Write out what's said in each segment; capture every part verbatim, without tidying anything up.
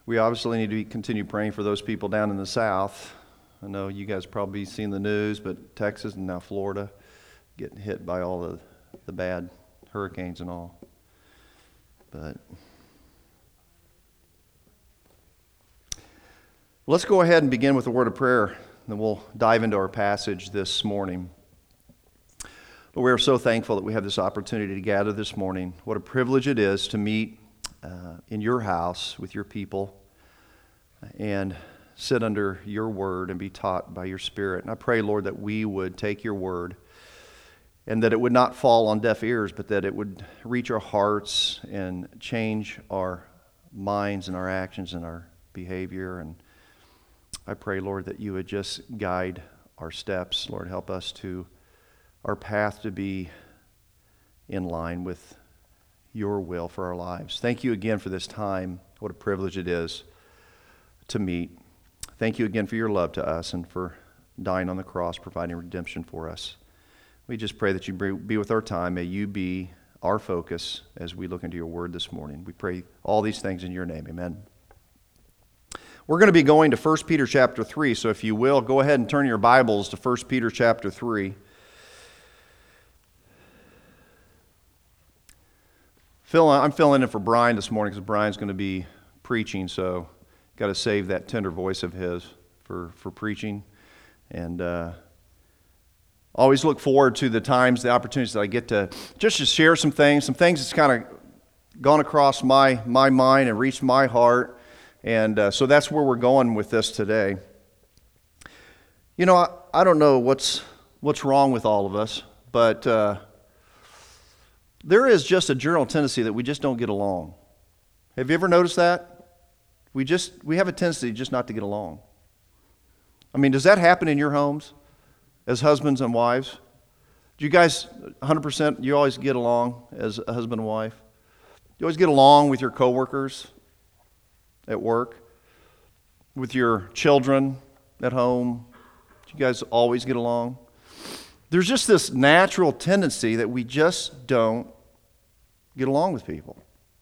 We obviously need to be, continue praying for those people down in the south. I know you guys probably seen the news, but Texas and now Florida getting hit by all the, the bad hurricanes and all. But let's go ahead and begin with a word of prayer, then we'll dive into our passage this morning. But we are so thankful that we have this opportunity to gather this morning. What a privilege it is to meet uh, in your house with your people and sit under your word and be taught by your Spirit. And I pray, Lord, that we would take your word and that it would not fall on deaf ears, but that it would reach our hearts and change our minds and our actions and our behavior. And I pray, Lord, that you would just guide our steps. Lord, help us to, our path to be in line with your will for our lives. Thank you again for this time. What a privilege it is to meet. Thank you again for your love to us and for dying on the cross, providing redemption for us. We just pray that you be with our time. May you be our focus as we look into your word this morning. We pray all these things in your name. Amen. We're going to be going to First Peter chapter three, so if you will, go ahead and turn your Bibles to First Peter chapter three. Phil, I'm filling in for Brian this morning because Brian's going to be preaching, so got to save that tender voice of his for, for preaching. And uh, always look forward to the times, the opportunities that I get to just to share some things, some things that's kind of gone across my, my mind and reached my heart. And uh, so that's where we're going with this today. You know, I, I don't know what's what's wrong with all of us, but uh, there is just a general tendency that we just don't get along. Have you ever noticed that? We just we have a tendency just not to get along. I mean, does that happen in your homes as husbands and wives? Do you guys one hundred percent, you always get along as a husband and wife? You always get along with your coworkers at work, with your children at home? Do you guys always get along? There's just this natural tendency that we just don't get along with people.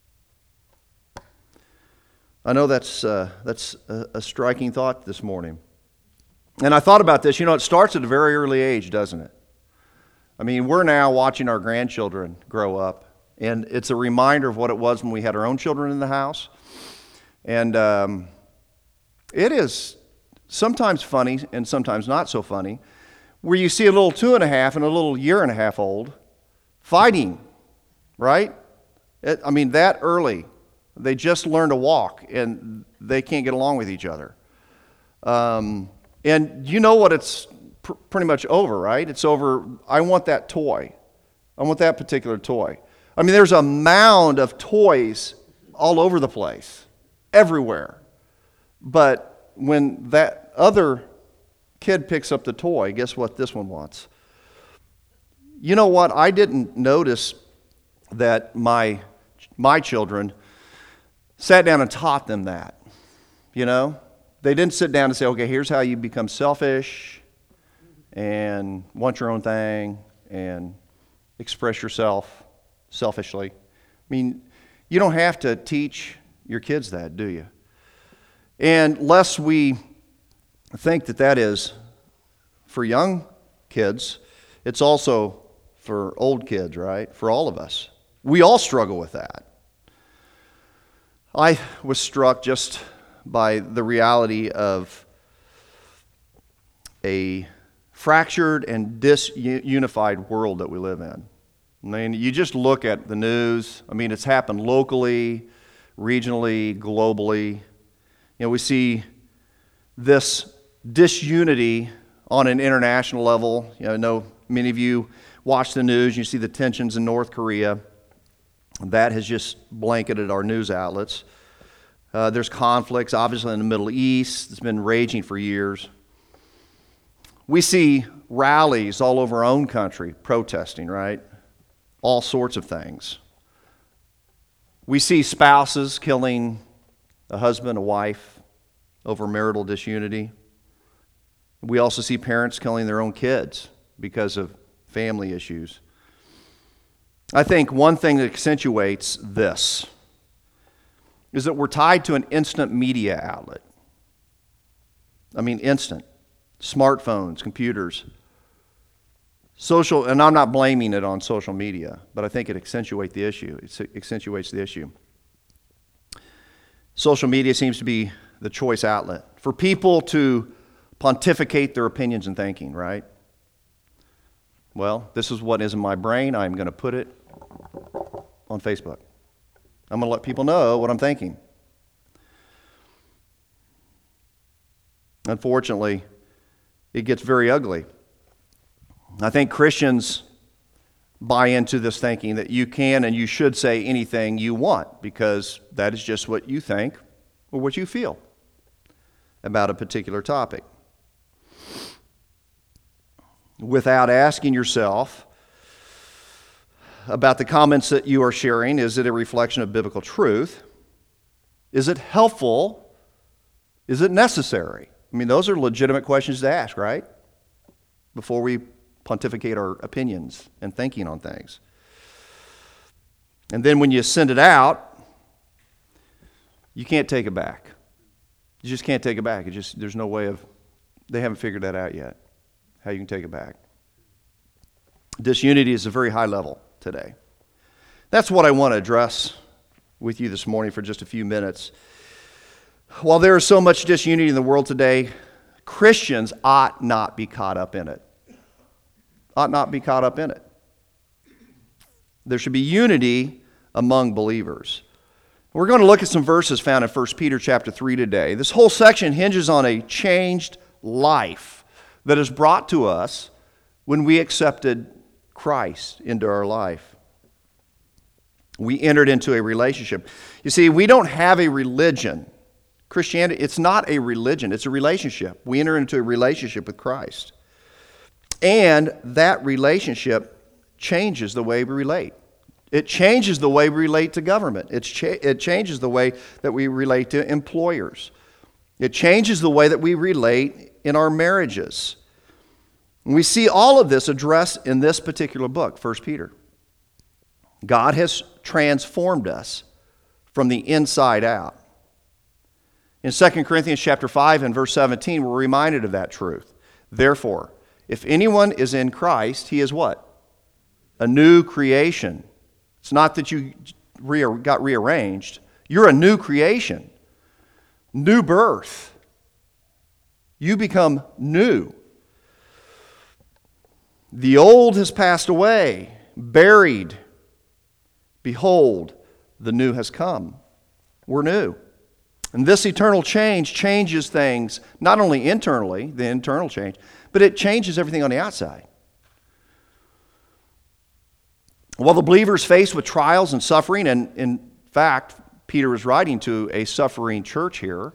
I know that's uh, that's a, a striking thought this morning. And I thought about this. You know, it starts at a very early age, doesn't it? I mean, we're now watching our grandchildren grow up, and it's a reminder of what it was when we had our own children in the house. And um, it is sometimes funny and sometimes not so funny, where you see a little two and a half and a little year and a half old fighting, right? It, I mean, that early. They just learn to walk, and they can't get along with each other. Um, and you know what it's pr- pretty much over, right? It's over, I want that toy. I want that particular toy. I mean, there's a mound of toys all over the place, everywhere. But when that other kid picks up the toy, guess what this one wants? You know what? I didn't notice that my my children sat down and taught them that. You know? They didn't sit down and say, okay, here's how you become selfish and want your own thing and express yourself selfishly. I mean, you don't have to teach your kids that, do you? And lest we think that that is for young kids, it's also for old kids, right? For all of us. We all struggle with that. I was struck just by the reality of a fractured and disunified world that we live in. I mean, you just look at the news. I mean, it's happened locally, regionally, globally. You know, we see this disunity on an international level. You know, I know many of you watch the news. You see the tensions in North Korea. That has just blanketed our news outlets. Uh, there's conflicts, obviously, in the Middle East. It's been raging for years. We see rallies all over our own country protesting, right? All sorts of things. We see spouses killing a husband, a wife, over marital disunity. We also see parents killing their own kids because of family issues. I think one thing that accentuates this is that we're tied to an instant media outlet. I mean, instant. Smartphones, computers, social, and I'm not blaming it on social media, but I think it accentuates the issue. It accentuates the issue. Social media seems to be the choice outlet for people to pontificate their opinions and thinking, right? Well, this is what is in my brain. I'm going to put it on Facebook. I'm going to let people know what I'm thinking. Unfortunately, it gets very ugly. I think Christians buy into this thinking that you can and you should say anything you want because that is just what you think or what you feel about a particular topic. Without asking yourself about the comments that you are sharing, is it a reflection of biblical truth? Is it helpful? Is it necessary? I mean, those are legitimate questions to ask, right? Before we pontificate our opinions and thinking on things. And then when you send it out, you can't take it back. You just can't take it back. It just there's no way of, they haven't figured that out yet, how you can take it back. Disunity is a very high level today. That's what I want to address with you this morning for just a few minutes. While there is so much disunity in the world today, Christians ought not be caught up in it. Ought not be caught up in it. There should be unity among believers. We're going to look at some verses found in First Peter chapter three today. This whole section hinges on a changed life that is brought to us when we accepted Christ into our life. We entered into a relationship. You see, we don't have a religion. Christianity, it's not a religion, it's a relationship. We enter into a relationship with Christ. And that relationship changes the way we relate. It changes the way we relate to government. It's cha- it changes the way that we relate to employers. It changes the way that we relate in our marriages. And we see all of this addressed in this particular book, First Peter. God has transformed us from the inside out. In Second Corinthians chapter five and verse seventeen, we're reminded of that truth. Therefore, if anyone is in Christ, he is what? A new creation. It's not that you re- got rearranged. You're a new creation. New birth. You become new. The old has passed away, buried. Behold, the new has come. We're new. And this eternal change changes things, not only internally, the internal change, but it changes everything on the outside. While the believer is faced with trials and suffering, and in fact, Peter is writing to a suffering church here,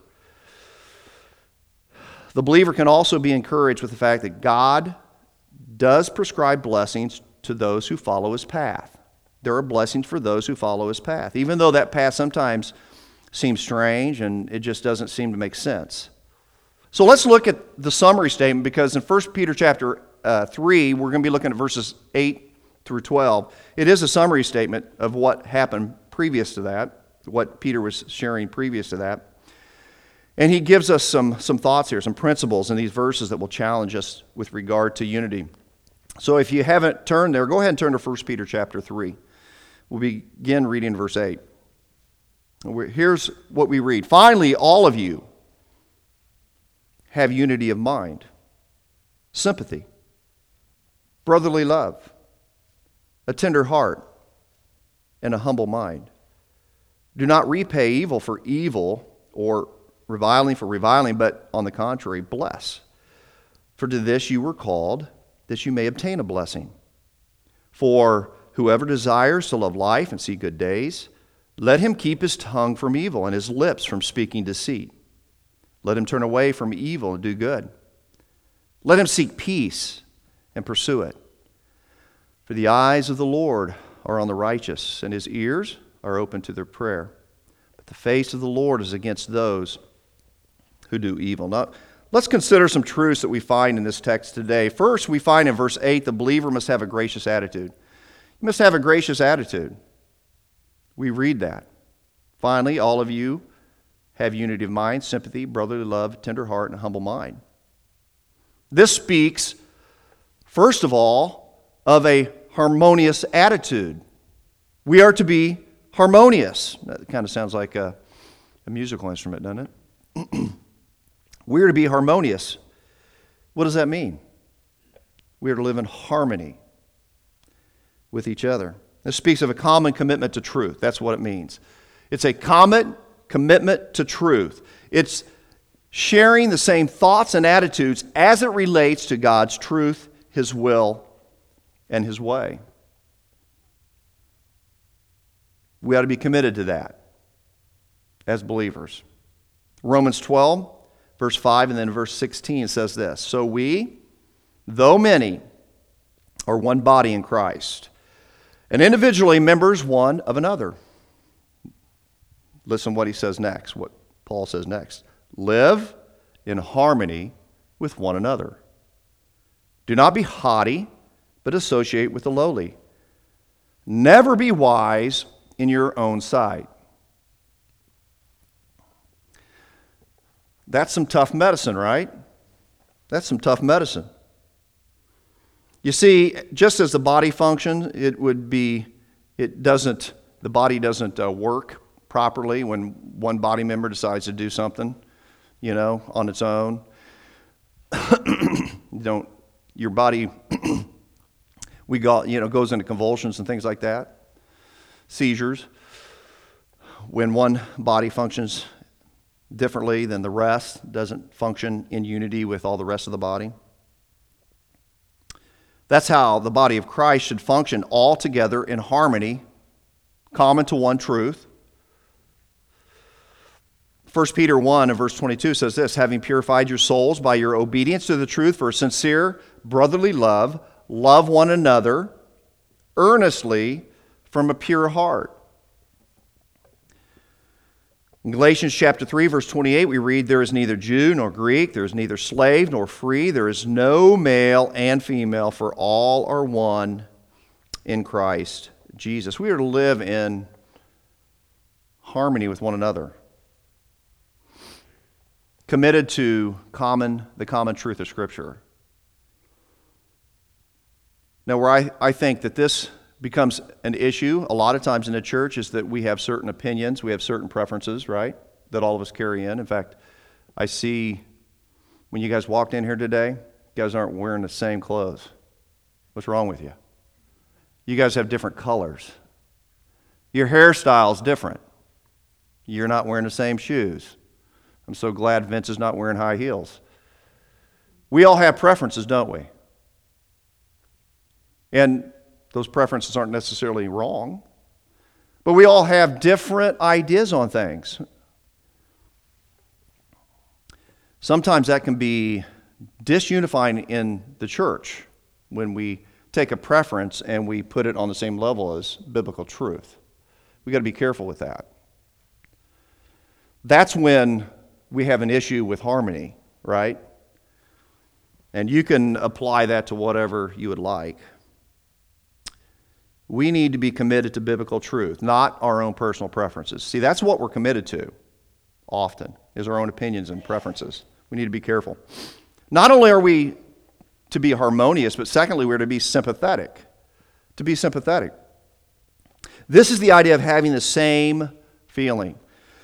the believer can also be encouraged with the fact that God does prescribe blessings to those who follow his path. There are blessings for those who follow his path, even though that path sometimes seems strange and it just doesn't seem to make sense. So let's look at the summary statement, because in First Peter chapter uh, three, we're going to be looking at verses eight through twelve. It is a summary statement of what happened previous to that, what Peter was sharing previous to that. And he gives us some, some thoughts here, some principles in these verses that will challenge us with regard to unity. So if you haven't turned there, go ahead and turn to First Peter chapter three. We'll begin reading verse eight. Here's what we read. Finally, all of you have unity of mind, sympathy, brotherly love, a tender heart, and a humble mind. Do not repay evil for evil or reviling for reviling, but on the contrary, bless. For to this you were called, that you may obtain a blessing. For whoever desires to love life and see good days, let him keep his tongue from evil and his lips from speaking deceit. Let him turn away from evil and do good. Let him seek peace and pursue it. For the eyes of the Lord are on the righteous, and his ears are open to their prayer. But the face of the Lord is against those who do evil. Now, let's consider some truths that we find in this text today. First, we find in verse eight, the believer must have a gracious attitude. You must have a gracious attitude. We read that. Finally, all of you have unity of mind, sympathy, brotherly love, tender heart, and a humble mind. This speaks, first of all, of a harmonious attitude. We are to be harmonious. That kind of sounds like a, a musical instrument, doesn't it? We are to be harmonious. What does that mean? We are to live in harmony with each other. This speaks of a common commitment to truth. That's what it means. It's a common commitment to truth. It's sharing the same thoughts and attitudes as it relates to God's truth, His will, and His way. We ought to be committed to that as believers. Romans twelve, verse five, and then verse sixteen says this: So we, though many, are one body in Christ, and individually members one of another. Listen what he says next, what Paul says next. Live in harmony with one another. Do not be haughty, but associate with the lowly. Never be wise in your own sight. That's some tough medicine, right? That's some tough medicine. You see, just as the body functions, it would be, it doesn't, the body doesn't uh, work properly when one body member decides to do something, you know, on its own. you don't, your body, we got, you know, goes into convulsions and things like that, seizures. When one body functions differently than the rest, doesn't function in unity with all the rest of the body. That's how the body of Christ should function, all together in harmony, common to one truth. First Peter one and verse twenty-two says this: having purified your souls by your obedience to the truth for sincere brotherly love, love one another earnestly from a pure heart. In Galatians chapter three, verse twenty-eight, we read, there is neither Jew nor Greek, there is neither slave nor free, there is no male and female, for all are one in Christ Jesus. We are to live in harmony with one another, committed to common the common truth of Scripture. Now, where I, I think that this becomes an issue a lot of times in the church is that we have certain opinions, we have certain preferences, right, that all of us carry in. In fact, I see when you guys walked in here today, you guys aren't wearing the same clothes. What's wrong with you? You guys have different colors. Your hairstyle's different. You're not wearing the same shoes. I'm so glad Vince is not wearing high heels. We all have preferences, don't we? And those preferences aren't necessarily wrong, but we all have different ideas on things. Sometimes that can be disunifying in the church when we take a preference and we put it on the same level as biblical truth. We've got to be careful with that. That's when we have an issue with harmony, right? And you can apply that to whatever you would like. We need to be committed to biblical truth, not our own personal preferences. See, that's what we're committed to often, is our own opinions and preferences. We need to be careful. Not only are we to be harmonious, but secondly, we're to be sympathetic. To be sympathetic. This is the idea of having the same feeling.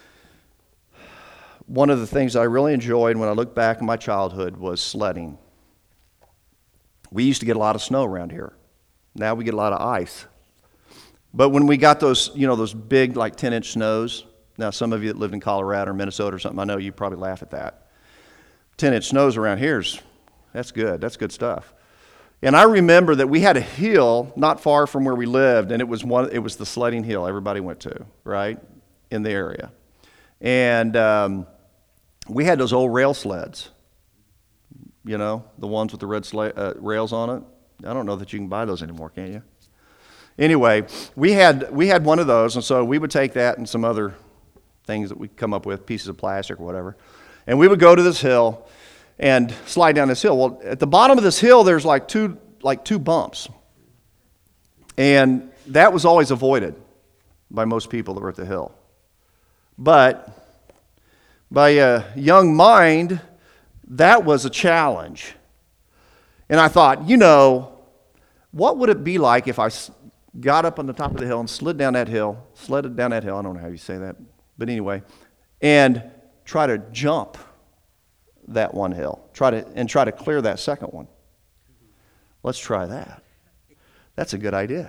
One of the things I really enjoyed when I look back in my childhood was sledding. We used to get a lot of snow around here. Now we get a lot of ice. But when we got those, you know, those big, like ten-inch snows, now some of you that lived in Colorado or Minnesota or something, I know you probably laugh at that. ten-inch snows around here is, that's good. That's good stuff. And I remember that we had a hill not far from where we lived, and it was one. It was the sledding hill everybody went to, right, in the area. And um, we had those old rail sleds, you know, the ones with the red sla- uh, rails on it. I don't know that you can buy those anymore, can you? Anyway, we had we had one of those, and so we would take that and some other things that we come up with, pieces of plastic or whatever, and we would go to this hill and slide down this hill. Well, at the bottom of this hill, there's like two like two bumps, and that was always avoided by most people that were at the hill. But by a young mind, that was a challenge. And I thought, you know, what would it be like if I got up on the top of the hill and slid down that hill, slid it down that hill, I don't know how you say that, but anyway, and try to jump that one hill, try to and try to clear that second one. Let's try that. That's a good idea.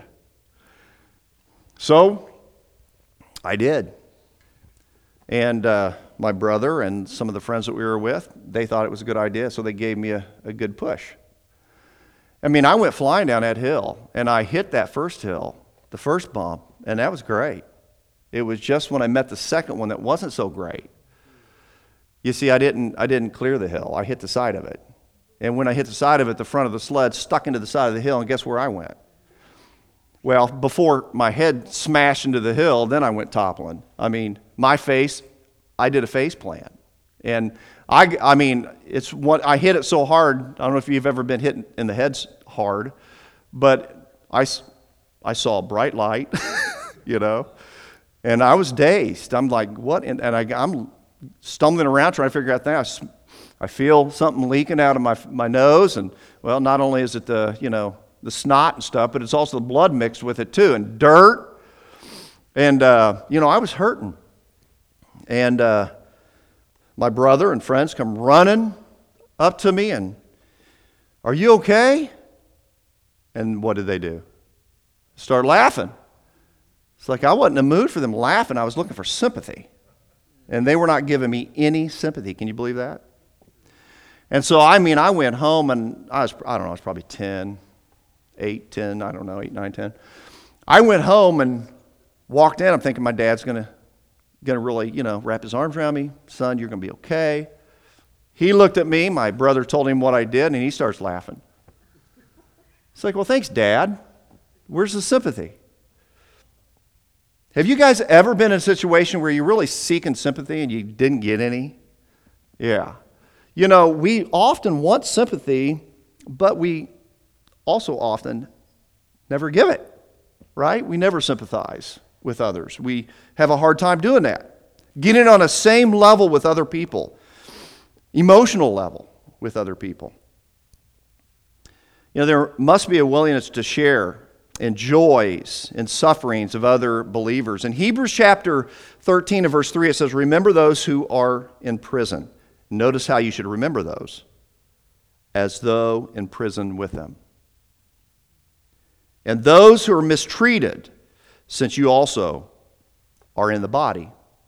So I did. And uh, my brother and some of the friends that we were with, they thought it was a good idea, so they gave me a, a good push. I mean, I went flying down that hill, and I hit that first hill, the first bump, and that was great. It was just when I met the second one that wasn't so great. You see, I didn't I didn't clear the hill. I hit the side of it. And when I hit the side of it, the front of the sled stuck into the side of the hill, and guess where I went? Well, before my head smashed into the hill, then I went toppling. I mean, my face, I did a face plant. And I, I mean, it's what I hit it so hard. I don't know if you've ever been hit in the head hard, but I, I saw a bright light, you know, and I was dazed. I'm like, what? And, and I, I'm stumbling around trying to figure out things. I feel something leaking out of my my nose, and well, not only is it the you know the snot and stuff, but it's also the blood mixed with it too, and dirt. And uh, you know, I was hurting, and uh, my brother and friends come running up to me and, "Are you okay?" And what did they do? Start laughing. It's like I wasn't in the mood for them laughing. I was looking for sympathy, and they were not giving me any sympathy. Can you believe that? And so, I mean, I went home, and I was, I don't know, I was probably ten, eight, ten, I don't know, eight, nine, ten. I went home and walked in. I'm thinking my dad's going to going to really, you know, wrap his arms around me. Son, you're going to be okay. He looked at me. My brother told him what I did, and he starts laughing. It's like, well, thanks, Dad. Where's the sympathy? Have you guys ever been in a situation where you're really seeking sympathy and you didn't get any? Yeah. You know, we often want sympathy, but we also often never give it, right? We never sympathize with others. We have a hard time doing that. Getting on a same level with other people, emotional level with other people. You know, there must be a willingness to share in joys and sufferings of other believers. In Hebrews chapter thirteen and verse three, it says, "Remember those who are in prison." Notice how you should remember those, as though in prison with them. "And those who are mistreated, since you also are in the body."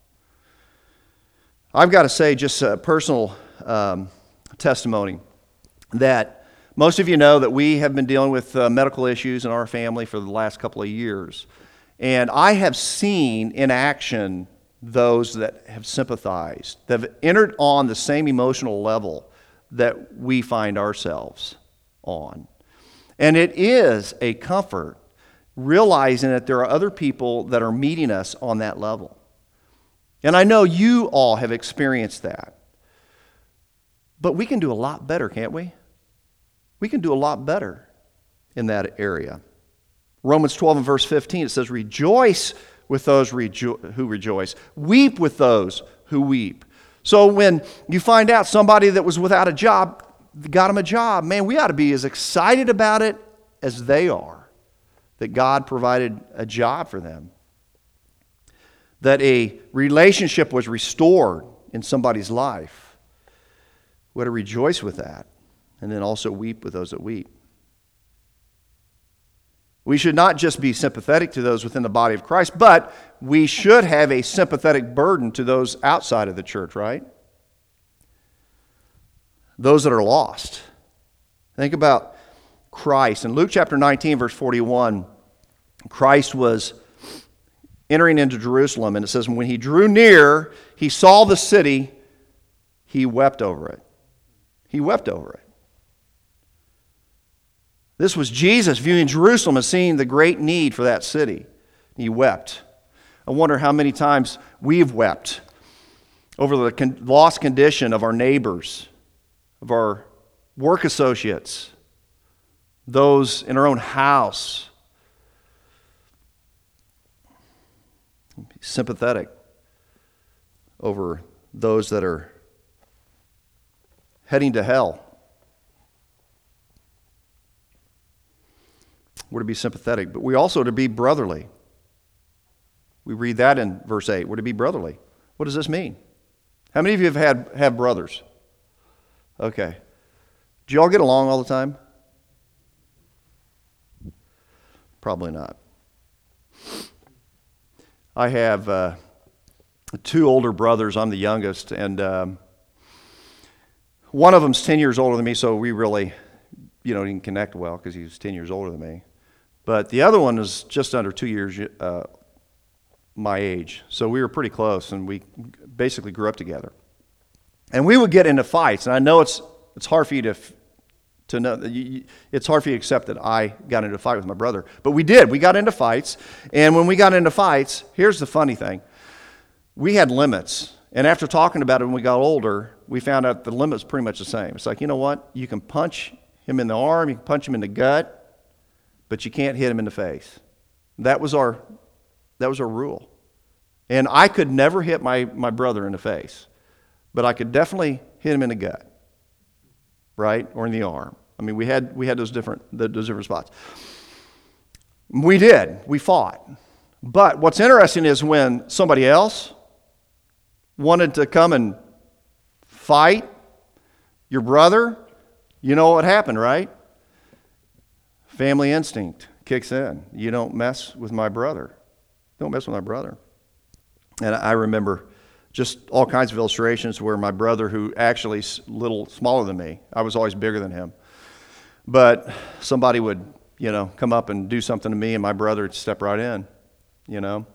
I've got to say, just a personal um, testimony, that most of you know that we have been dealing with uh, medical issues in our family for the last couple of years. And I have seen in action those that have sympathized, that have entered on the same emotional level that we find ourselves on. And it is a comfort realizing that there are other people that are meeting us on that level. And I know you all have experienced that. But we can do a lot better, can't we? We can do a lot better in that area. Romans twelve and verse fifteen, it says, "Rejoice with those rejo- who rejoice. Weep with those who weep." So when you find out somebody that was without a job got them a job, man, we ought to be as excited about it as they are, that God provided a job for them, that a relationship was restored in somebody's life. We ought to rejoice with that, and then also weep with those that weep. We should not just be sympathetic to those within the body of Christ, but we should have a sympathetic burden to those outside of the church, right? Those that are lost. Think about Christ. In Luke chapter nineteen, verse forty-one, Christ was entering into Jerusalem, and it says, when he drew near, he saw the city, he wept over it. He wept over it. This was Jesus viewing Jerusalem and seeing the great need for that city. He wept. I wonder how many times we've wept over the con- lost condition of our neighbors, of our work associates, those in our own house. Be sympathetic over those that are heading to hell. We're to be sympathetic, but we also are to be brotherly. We read that in verse eight. We're to be brotherly. What does this mean? How many of you have had have brothers? Okay. Do you all get along all the time? Probably not. I have uh, two older brothers. I'm the youngest, and um, one of them's ten years older than me, so we really, you know, didn't connect well because he was ten years older than me. But the other one is just under two years uh, my age, so we were pretty close, and we basically grew up together. And we would get into fights, and I know it's it's hard for you to to know that you, it's hard for you to accept that I got into a fight with my brother, but we did. We got into fights, and when we got into fights, here's the funny thing: we had limits. And after talking about it when we got older, we found out the limit's pretty much the same. It's like, you know what? You can punch him in the arm, you can punch him in the gut, but you can't hit him in the face. That was our that was our rule. And I could never hit my, my brother in the face, but I could definitely hit him in the gut, right? Or in the arm. I mean, we had we had those different those different spots. We did. We fought. But what's interesting is when somebody else wanted to come and fight your brother, you know what happened, right? Family instinct kicks in. You don't mess with my brother. Don't mess with my brother. And I remember just all kinds of illustrations where my brother, who actually is a little smaller than me, I was always bigger than him, but somebody would, you know, come up and do something to me, and my brother would step right in, you know.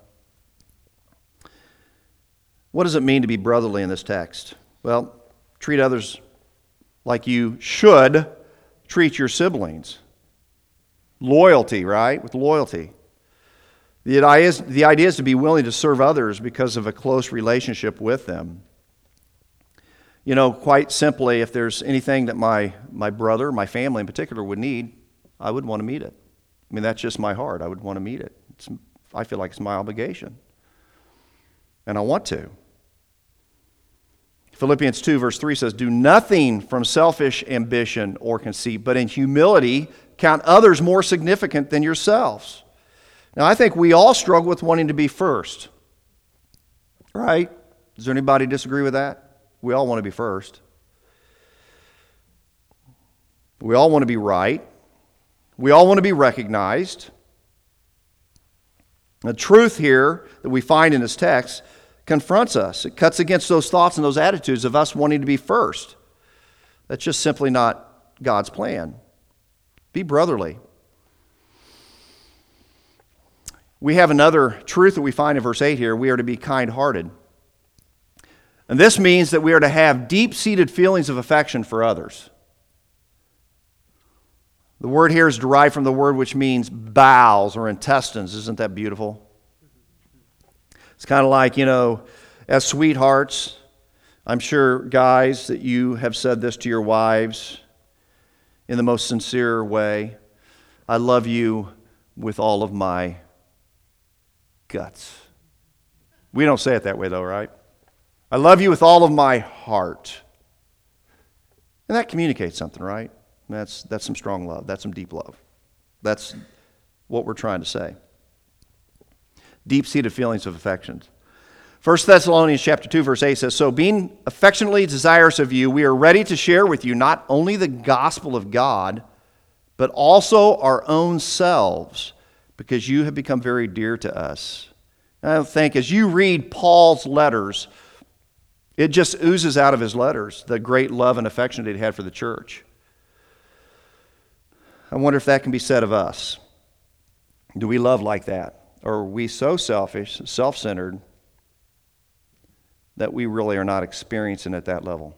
What does it mean to be brotherly in this text? Well, treat others like you should treat your siblings. Loyalty, right? With loyalty. The idea is, the idea is to be willing to serve others because of a close relationship with them. You know, quite simply, if there's anything that my, my brother, my family in particular, would need, I would want to meet it. I mean, that's just my heart. I would want to meet it. It's, I feel like it's my obligation. And I want to. Philippians two verse three says, "Do nothing from selfish ambition or conceit, but in humility count others more significant than yourselves." Now, I think we all struggle with wanting to be first. Right? Does anybody disagree with that? We all want to be first. We all want to be right. We all want to be recognized. The truth here that we find in this text confronts us. It cuts against those thoughts and those attitudes of us wanting to be first. That's just simply not God's plan. Be brotherly. We have another truth that we find in verse eight here. We are to be kind-hearted. And this means that we are to have deep-seated feelings of affection for others. The word here is derived from the word which means bowels or intestines. Isn't that beautiful? It's kind of like, you know, as sweethearts, I'm sure, guys, that you have said this to your wives in the most sincere way. I love you with all of my guts. We don't say it that way, though, right? I love you with all of my heart. And that communicates something, right? That's, that's some strong love. That's some deep love. That's what we're trying to say. Deep-seated feelings of affection. First Thessalonians chapter two, verse eight says, "So being affectionately desirous of you, we are ready to share with you not only the gospel of God, but also our own selves, because you have become very dear to us." And I think as you read Paul's letters, it just oozes out of his letters the great love and affection that he had for the church. I wonder if that can be said of us. Do we love like that? Or are we so selfish, self-centered, that we really are not experiencing at that level?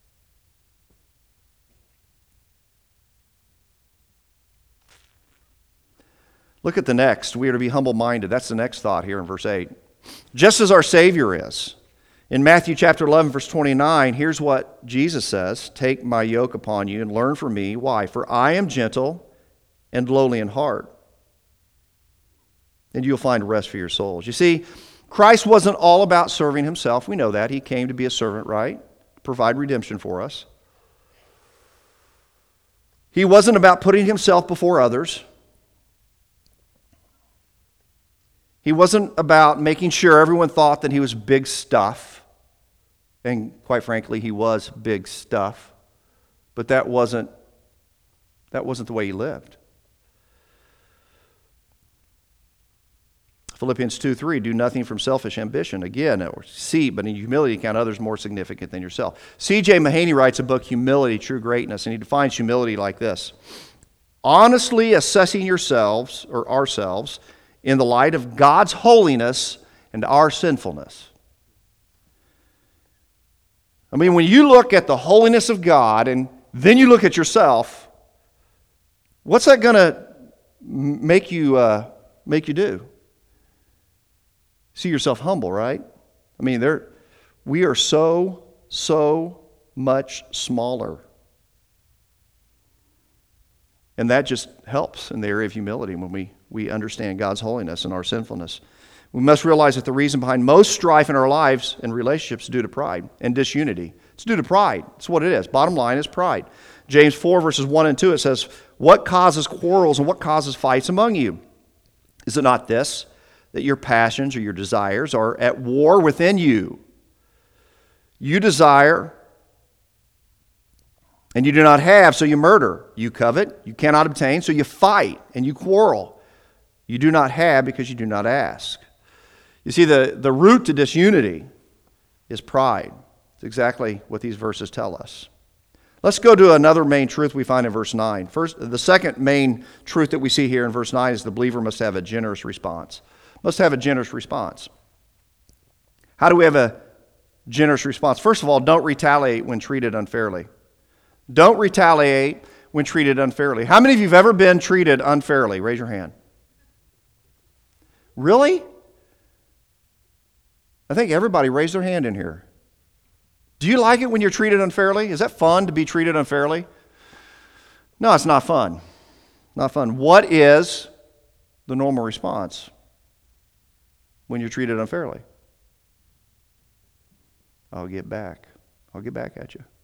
Look at the next. We are to be humble-minded. That's the next thought here in verse eight. Just as our Savior is. In Matthew chapter eleven, verse twenty-nine, here's what Jesus says, "Take my yoke upon you and learn from me." Why? "For I am gentle and lowly in heart, and you'll find rest for your souls." You see, Christ wasn't all about serving himself. We know that. He came to be a servant, right? Provide redemption for us. He wasn't about putting himself before others. He wasn't about making sure everyone thought that he was big stuff. And quite frankly, he was big stuff. But that wasn't, that wasn't the way he lived. Philippians two three, do nothing from selfish ambition. Again, or see, but in humility count others more significant than yourself. C J Mahaney writes a book, Humility, True Greatness, and he defines humility like this. Honestly assessing yourselves, or ourselves, in the light of God's holiness and our sinfulness. I mean, when you look at the holiness of God and then you look at yourself, what's that going to make you uh, make you do? See yourself humble, right? I mean, there, we are so, so much smaller. And that just helps in the area of humility when we, we understand God's holiness and our sinfulness. We must realize that the reason behind most strife in our lives and relationships is due to pride and disunity. It's due to pride. It's what it is. Bottom line is pride. James four, verses one and two, it says, what causes quarrels and what causes fights among you? Is it not this, that your passions or your desires are at war within you? You desire, and you do not have, so you murder. You covet, you cannot obtain, so you fight, and you quarrel. You do not have because you do not ask. You see, the, the root to disunity is pride. It's exactly what these verses tell us. Let's go to another main truth we find in verse nine. First, the second main truth that we see here in verse nine is the believer must have a generous response. Must have a generous response. How do we have a generous response? First of all, don't retaliate when treated unfairly. Don't retaliate when treated unfairly. How many of you have ever been treated unfairly? Raise your hand. Really? I think everybody raised their hand in here. Do you like it when you're treated unfairly? Is that fun to be treated unfairly? No, it's not fun. Not fun. What is the normal response when you're treated unfairly? I'll get back. I'll get back at you.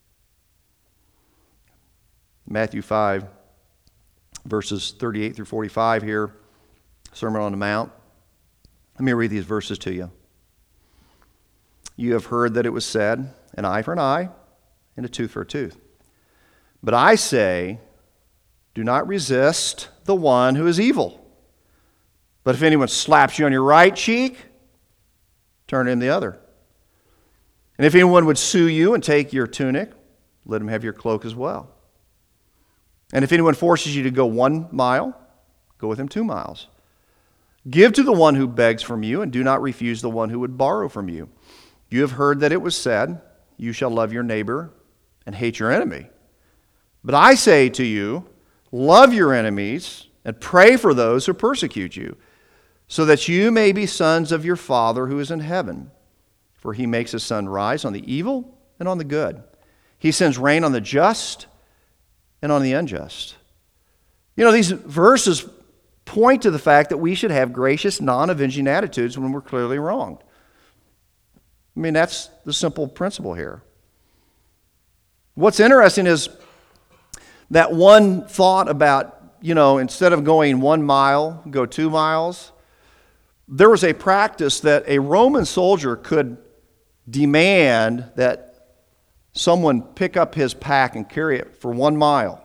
Matthew five, verses thirty-eight through forty-five here, Sermon on the Mount. Let me read these verses to you. You have heard that it was said, an eye for an eye and a tooth for a tooth. But I say, do not resist the one who is evil. But if anyone slaps you on your right cheek, turn him the other. And if anyone would sue you and take your tunic, let him have your cloak as well. And if anyone forces you to go one mile, go with him two miles. Give to the one who begs from you, and do not refuse the one who would borrow from you. You have heard that it was said, you shall love your neighbor and hate your enemy. But I say to you, love your enemies and pray for those who persecute you, so that you may be sons of your Father who is in heaven. For he makes his sun rise on the evil and on the good. He sends rain on the just and on the unjust. You know, these verses point to the fact that we should have gracious, non-avenging attitudes when we're clearly wronged. I mean, that's the simple principle here. What's interesting is that one thought about, you know, instead of going one mile, go two miles. There was a practice that a Roman soldier could demand that someone pick up his pack and carry it for one mile.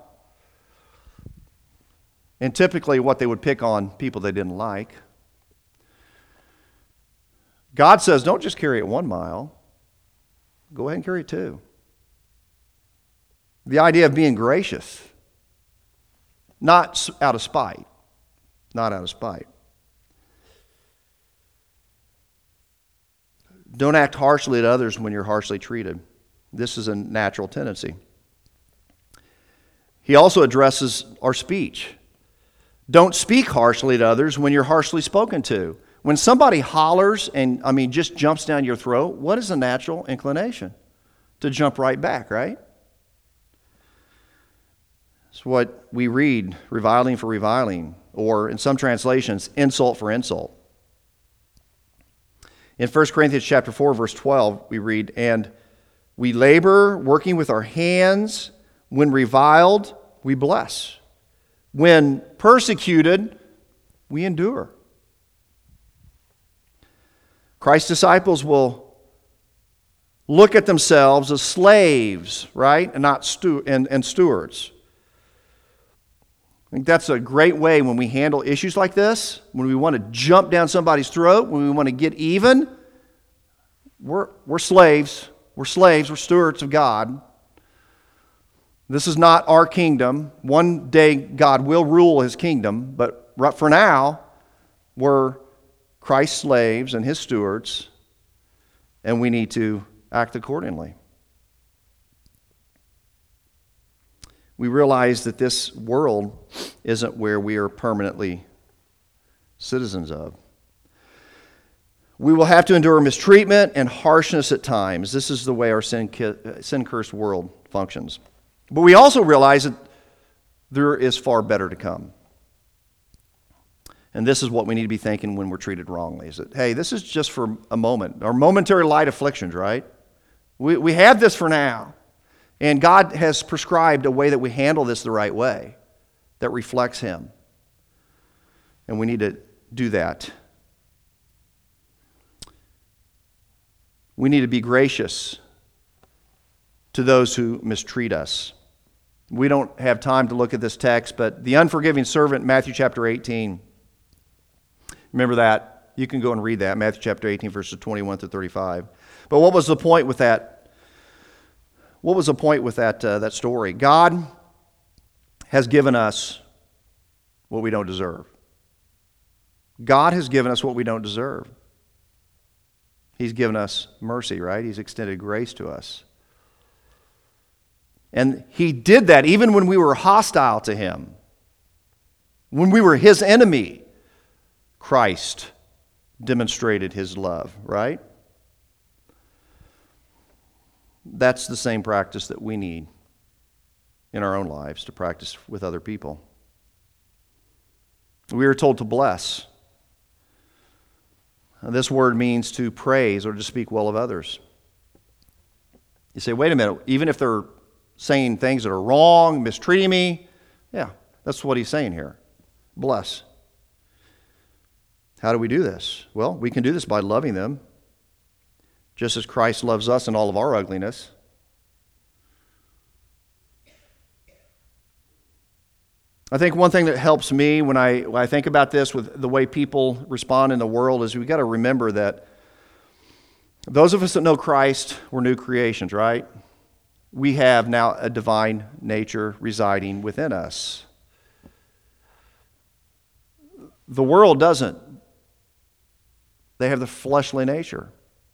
And typically what they would pick on people they didn't like. God says, don't just carry it one mile. Go ahead and carry it two. The idea of being gracious. Not out of spite. Not out of spite. Don't act harshly at others when you're harshly treated. This is a natural tendency. He also addresses our speech. Don't speak harshly to others when you're harshly spoken to. When somebody hollers and, I mean, just jumps down your throat, what is the natural inclination? To jump right back, right? It's what we read, reviling for reviling, or in some translations, insult for insult. In First Corinthians chapter four, verse twelve, we read, "And we labor, working with our hands. When reviled, we bless. When persecuted, we endure." Christ's disciples will look at themselves as slaves, right, and not stu- and, and stewards. I think that's a great way when we handle issues like this, when we want to jump down somebody's throat, when we want to get even. We're, we're slaves. We're slaves. We're stewards of God. This is not our kingdom. One day God will rule his kingdom, but right for now, we're Christ's slaves and his stewards, and we need to act accordingly. We realize that this world isn't where we are permanently citizens of. We will have to endure mistreatment and harshness at times. This is the way our sin-cursed world functions. But we also realize that there is far better to come. And this is what we need to be thinking when we're treated wrongly. Is that, hey, this is just for a moment. Our momentary light afflictions, right? We, we have this for now. And God has prescribed a way that we handle this the right way that reflects him. And we need to do that. We need to be gracious to those who mistreat us. We don't have time to look at this text, but the unforgiving servant, Matthew chapter eighteen. Remember that. You can go and read that, Matthew chapter eighteen, verses twenty-one to thirty-five. But what was the point with that? What was the point with that, uh, that story? God has given us what we don't deserve. God has given us what we don't deserve. He's given us mercy, right? He's extended grace to us. And he did that even when we were hostile to him. When we were his enemy, Christ demonstrated his love, right? That's the same practice that we need in our own lives to practice with other people. We are told to bless. This word means to praise or to speak well of others. You say, wait a minute, even if they're saying things that are wrong, mistreating me, yeah, that's what he's saying here. Bless. How do we do this? Well, we can do this by loving them, just as Christ loves us in all of our ugliness. I think one thing that helps me when I, when I think about this with the way people respond in the world is we've got to remember that those of us that know Christ, we're new creations, right? We have now a divine nature residing within us. The world doesn't. They have the fleshly nature.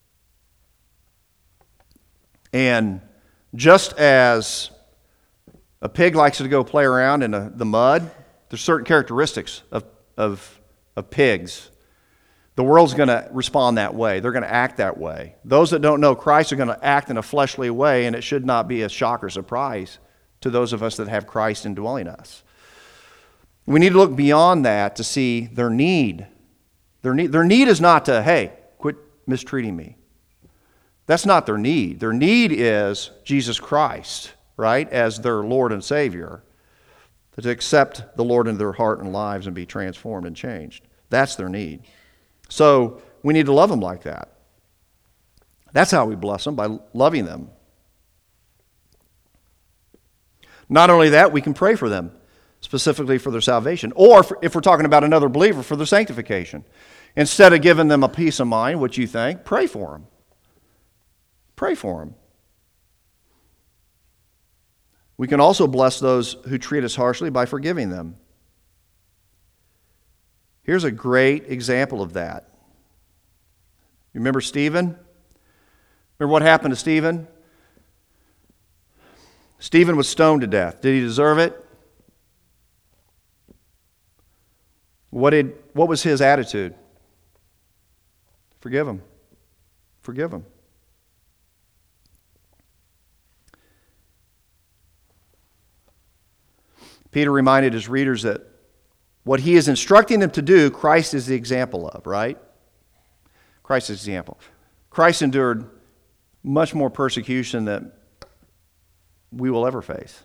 And just as a pig likes to go play around in a, the mud, there's certain characteristics of, of, of pigs. The world's going to respond that way. They're going to act that way. Those that don't know Christ are going to act in a fleshly way, and it should not be a shock or surprise to those of us that have Christ indwelling us. We need to look beyond that to see their need. Their need, their need is not to, hey, quit mistreating me. That's not their need. Their need is Jesus Christ, right, as their Lord and Savior, to accept the Lord into their heart and lives and be transformed and changed. That's their need. So we need to love them like that. That's how we bless them, by loving them. Not only that, we can pray for them, specifically for their salvation. Or for, if we're talking about another believer, for their sanctification. Instead of giving them a peace of mind, what you think, pray for them. Pray for them. We can also bless those who treat us harshly by forgiving them. Here's a great example of that. You remember Stephen? Remember what happened to Stephen? Stephen was stoned to death. Did he deserve it? What did what was his attitude? Forgive him. Forgive him. Peter reminded his readers that what he is instructing them to do, Christ is the example of, right? Christ's example. Christ endured much more persecution than we will ever face.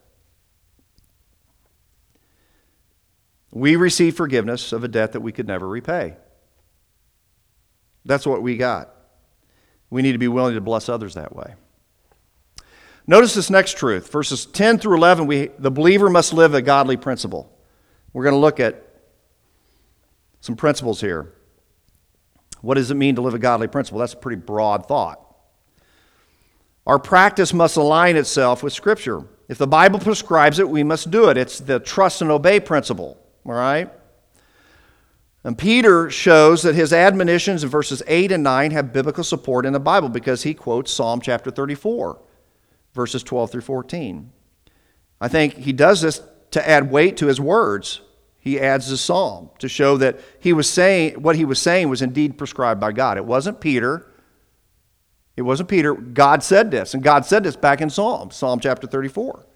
We receive forgiveness of a debt that we could never repay. That's what we got. We need to be willing to bless others that way. Notice this next truth. Verses ten through eleven, we, the believer must live a godly principle. We're going to look at some principles here. What does it mean to live a godly principle? That's a pretty broad thought. Our practice must align itself with Scripture. If the Bible prescribes it, we must do it. It's the trust and obey principle, all right? And Peter shows that his admonitions in verses eight and nine have biblical support in the Bible because he quotes Psalm chapter thirty-four, verses twelve through fourteen. I think he does this to add weight to his words. He adds the psalm to show that he was saying what he was saying was indeed prescribed by God. It wasn't Peter. It wasn't Peter. God said this, and God said this back in Psalm, Psalm chapter thirty-four.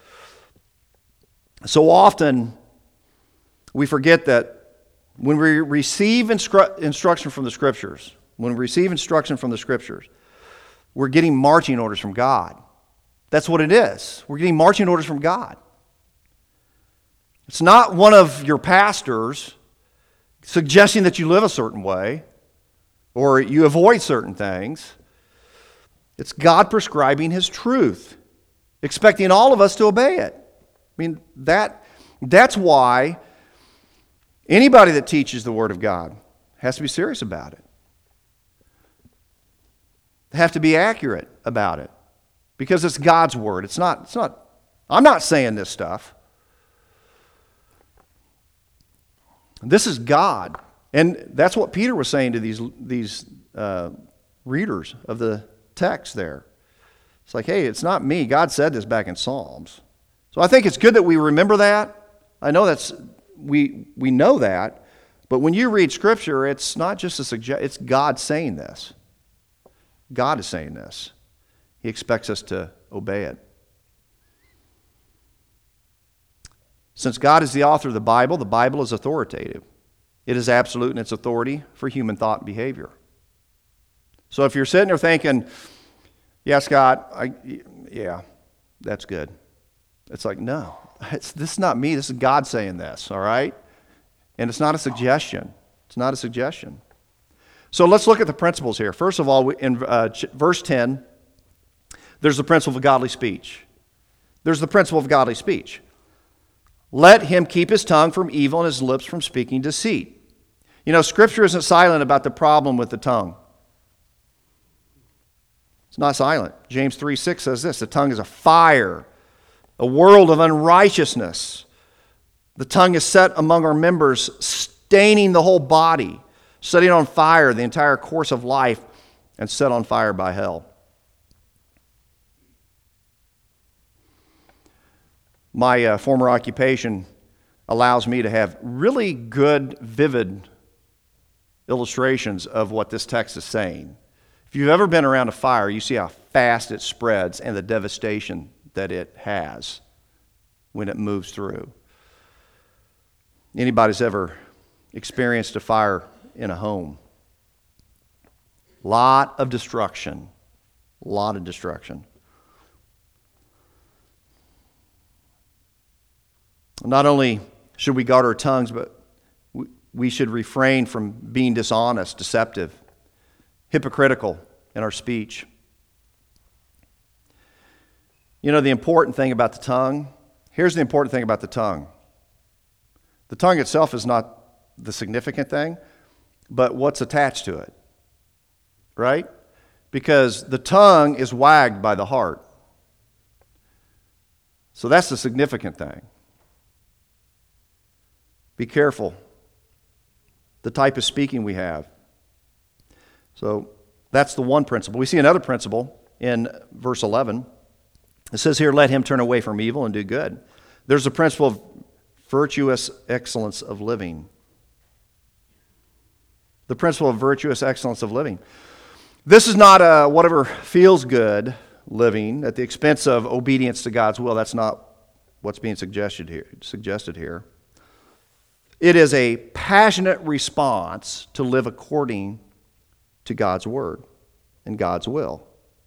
So often we forget that when we receive instru- instruction from the Scriptures, when we receive instruction from the Scriptures, we're getting marching orders from God. That's what it is. We're getting marching orders from God. It's not one of your pastors suggesting that you live a certain way or you avoid certain things. It's God prescribing His truth, expecting all of us to obey it. I mean, that that's why anybody that teaches the Word of God has to be serious about it. They have to be accurate about it because it's God's Word. It's not, it's not, I'm not saying this stuff. This is God. And that's what Peter was saying to these, these uh, readers of the text there. It's like, hey, it's not me. God said this back in Psalms. So I think it's good that we remember that. I know that's we we know that, but when you read Scripture, it's not just a suggest. It's God saying this. God is saying this. He expects us to obey it. Since God is the author of the Bible, the Bible is authoritative. It is absolute in its authority for human thought and behavior. So if you're sitting there thinking, yeah, Scott, I, yeah, that's good. It's like, no, it's, this is not me. This is God saying this, all right? And it's not a suggestion. It's not a suggestion. So let's look at the principles here. First of all, in uh, verse ten, there's the principle of godly speech. There's the principle of godly speech. Let him keep his tongue from evil and his lips from speaking deceit. You know, Scripture isn't silent about the problem with the tongue. It's not silent. James three six says this, the tongue is a fire, a world of unrighteousness. The tongue is set among our members, staining the whole body, setting on fire the entire course of life, and set on fire by hell. My uh, former occupation allows me to have really good, vivid illustrations of what this text is saying. If you've ever been around a fire, you see how fast it spreads and the devastation that it has when it moves through. Anybody's ever experienced a fire in a home? Lot of destruction. Lot of destruction. Not only should we guard our tongues, but we should refrain from being dishonest, deceptive, hypocritical in our speech. You know, the important thing about the tongue, here's the important thing about the tongue. The tongue itself is not the significant thing, but what's attached to it, right? Because the tongue is wagged by the heart. So that's the significant thing. Be careful the type of speaking we have. So that's the one principle. We see another principle in verse eleven. It says here, let him turn away from evil and do good. There's a principle of virtuous excellence of living. The principle of virtuous excellence of living. This is not a whatever feels good living at the expense of obedience to God's will. That's not what's being suggested here. Suggested here. It is a passionate response to live according to God's word and God's will.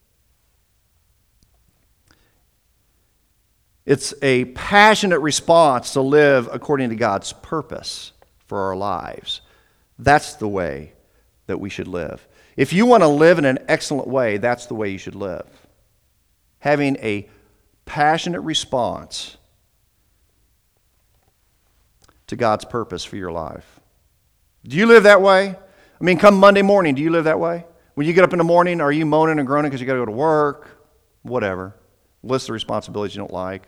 It's a passionate response to live according to God's purpose for our lives. That's the way that we should live. If you want to live in an excellent way, that's the way you should live. Having a passionate response to God's purpose for your life. Do you live that way? I mean, come Monday morning, do you live that way? When you get up in the morning, are you moaning and groaning because you got to go to work? Whatever. List of responsibilities you don't like.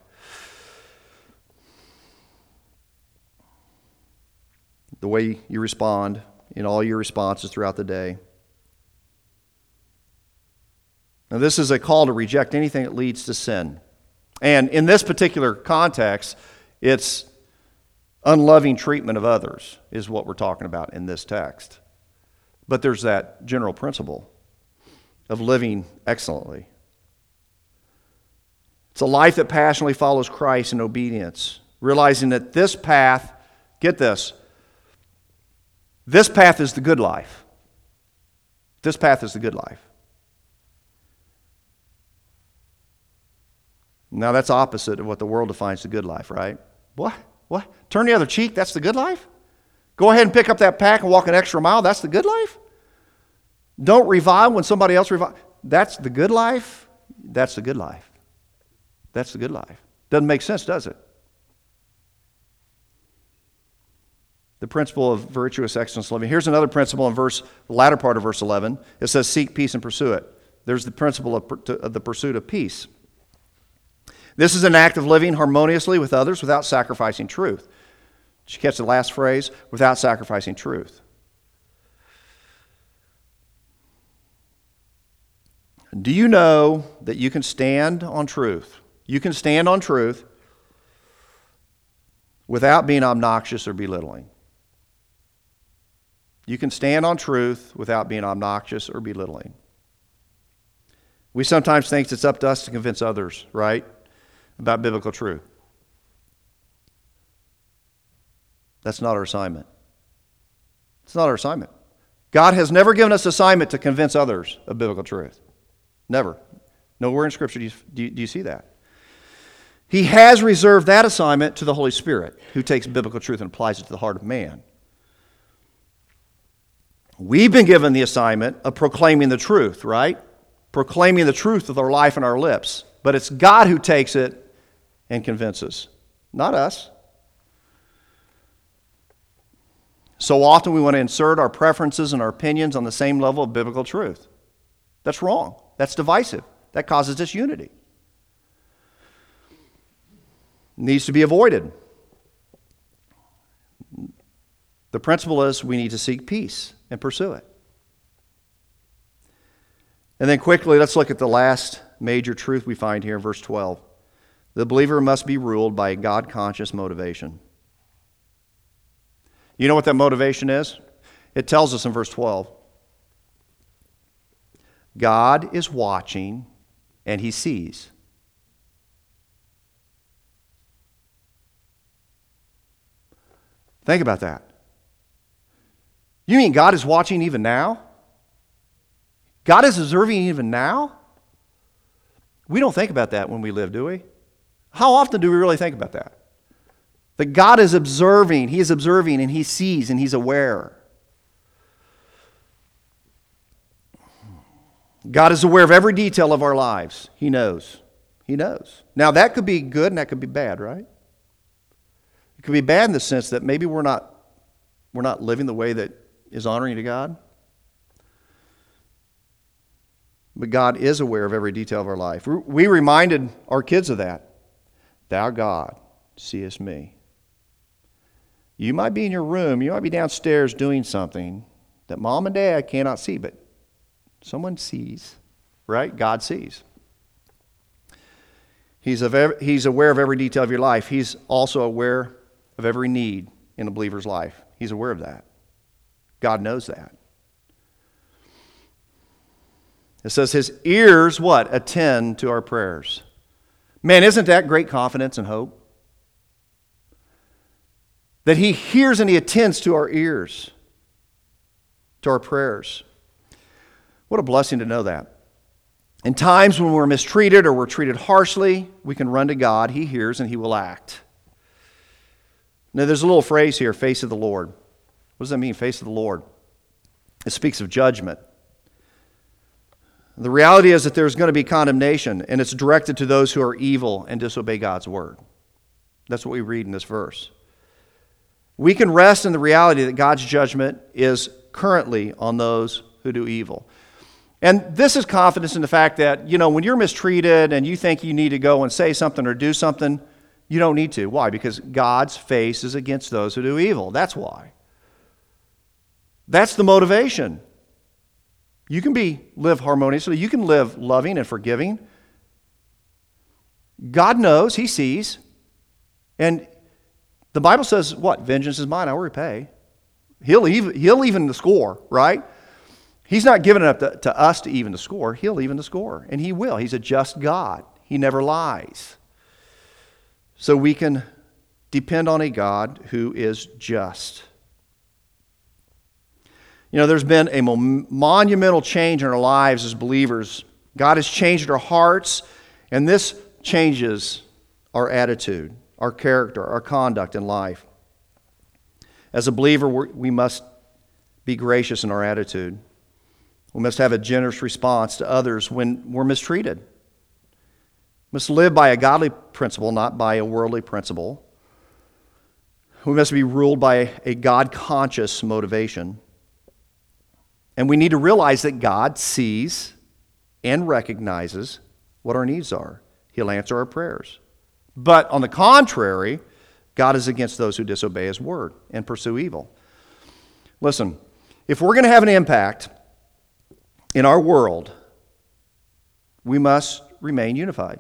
The way you respond in all your responses throughout the day. Now, this is a call to reject anything that leads to sin. And in this particular context, it's unloving treatment of others is what we're talking about in this text. But there's that general principle of living excellently. It's a life that passionately follows Christ in obedience, realizing that this path, get this, this path is the good life. This path is the good life. Now that's opposite of what the world defines the good life, right? What? What? Turn the other cheek, that's the good life? Go ahead and pick up that pack and walk an extra mile, that's the good life? Don't revile when somebody else reviles. That's the good life? That's the good life. That's the good life. Doesn't make sense, does it? The principle of virtuous excellence living. Here's another principle in verse, the latter part of verse eleven. It says, seek peace and pursue it. There's the principle of, of the pursuit of peace. This is an act of living harmoniously with others without sacrificing truth. Did you catch the last phrase? Without sacrificing truth. Do you know that you can stand on truth? You can stand on truth without being obnoxious or belittling. You can stand on truth without being obnoxious or belittling. We sometimes think it's up to us to convince others, right, about biblical truth. That's not our assignment. It's not our assignment. God has never given us assignment to convince others of biblical truth. Never. Nowhere in Scripture do you, do you, do you see that. He has reserved that assignment to the Holy Spirit, who takes biblical truth and applies it to the heart of man. We've been given the assignment of proclaiming the truth, right? Proclaiming the truth with our life and our lips. But it's God who takes it and convinces, not us. So often we want to insert our preferences and our opinions on the same level of biblical truth. That's wrong. That's divisive. That causes disunity. It needs to be avoided. The principle is we need to seek peace and pursue it. And then quickly, let's look at the last major truth we find here in verse twelve. The believer must be ruled by a God-conscious motivation. You know what that motivation is? It tells us in verse twelve. God is watching and He sees. Think about that. You mean God is watching even now? God is observing even now? We don't think about that when we live, do we? How often do we really think about that? That God is observing, He is observing, and He sees, and He's aware. God is aware of every detail of our lives. He knows. He knows. Now, that could be good and that could be bad, right? It could be bad in the sense that maybe we're not, we're not living the way that is honoring to God. But God is aware of every detail of our life. We reminded our kids of that. Thou, God, seest me. You might be in your room, you might be downstairs doing something that mom and dad cannot see, but someone sees, right? God sees. He's, of every, he's aware of every detail of your life. He's also aware of every need in a believer's life. He's aware of that. God knows that. It says His ears, what? Attend to our prayers. Man, isn't that great confidence and hope? That He hears and He attends to our ears, to our prayers. What a blessing to know that. In times when we're mistreated or we're treated harshly, we can run to God. He hears and He will act. Now, there's a little phrase here, face of the Lord. What does that mean, face of the Lord? It speaks of judgment. The reality is that there's going to be condemnation, and it's directed to those who are evil and disobey God's word. That's what we read in this verse. We can rest in the reality that God's judgment is currently on those who do evil. And this is confidence in the fact that, you know, when you're mistreated and you think you need to go and say something or do something, you don't need to. Why? Because God's face is against those who do evil. That's why. That's the motivation. You can be live harmoniously. You can live loving and forgiving. God knows. He sees. And the Bible says, what? Vengeance is mine. I will repay. He'll even, he'll even the score, right? He's not giving it up to, to us to even the score. He'll even the score. And He will. He's a just God. He never lies. So we can depend on a God who is just. You know, there's been a monumental change in our lives as believers. God has changed our hearts, and this changes our attitude, our character, our conduct in life. As a believer, we must be gracious in our attitude. We must have a generous response to others when we're mistreated. We must live by a godly principle, not by a worldly principle. We must be ruled by a God-conscious motivation. And we need to realize that God sees and recognizes what our needs are. He'll answer our prayers. But on the contrary, God is against those who disobey His word and pursue evil. Listen, if we're going to have an impact in our world, we must remain unified.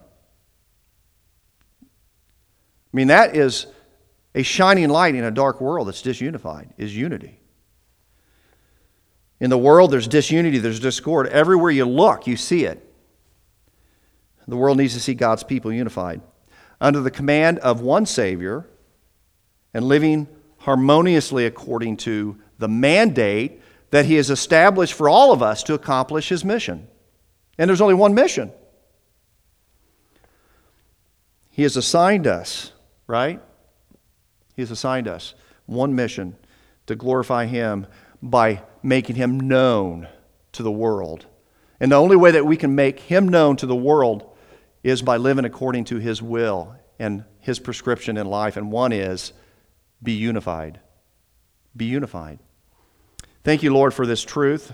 I mean, that is a shining light in a dark world that's disunified, is unity. In the world, there's disunity, there's discord. Everywhere you look, you see it. The world needs to see God's people unified under the command of one Savior and living harmoniously according to the mandate that He has established for all of us to accomplish His mission. And there's only one mission. He has assigned us, right? He has assigned us one mission, to glorify Him by making Him known to the world. And the only way that we can make Him known to the world is by living according to His will and His prescription in life. And one is, be unified. Be unified. Thank you, Lord, for this truth.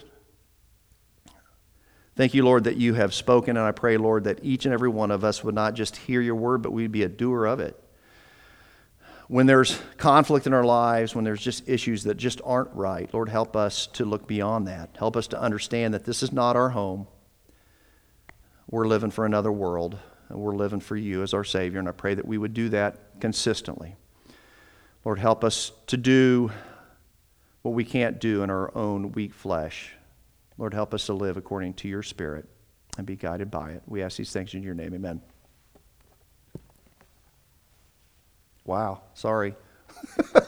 Thank you, Lord, that You have spoken. And I pray, Lord, that each and every one of us would not just hear Your word, but we'd be a doer of it. When there's conflict in our lives, when there's just issues that just aren't right, Lord, help us to look beyond that. Help us to understand that this is not our home. We're living for another world, and we're living for You as our Savior, and I pray that we would do that consistently. Lord, help us to do what we can't do in our own weak flesh. Lord, help us to live according to Your Spirit and be guided by it. We ask these things in Your name. Amen. Wow, sorry.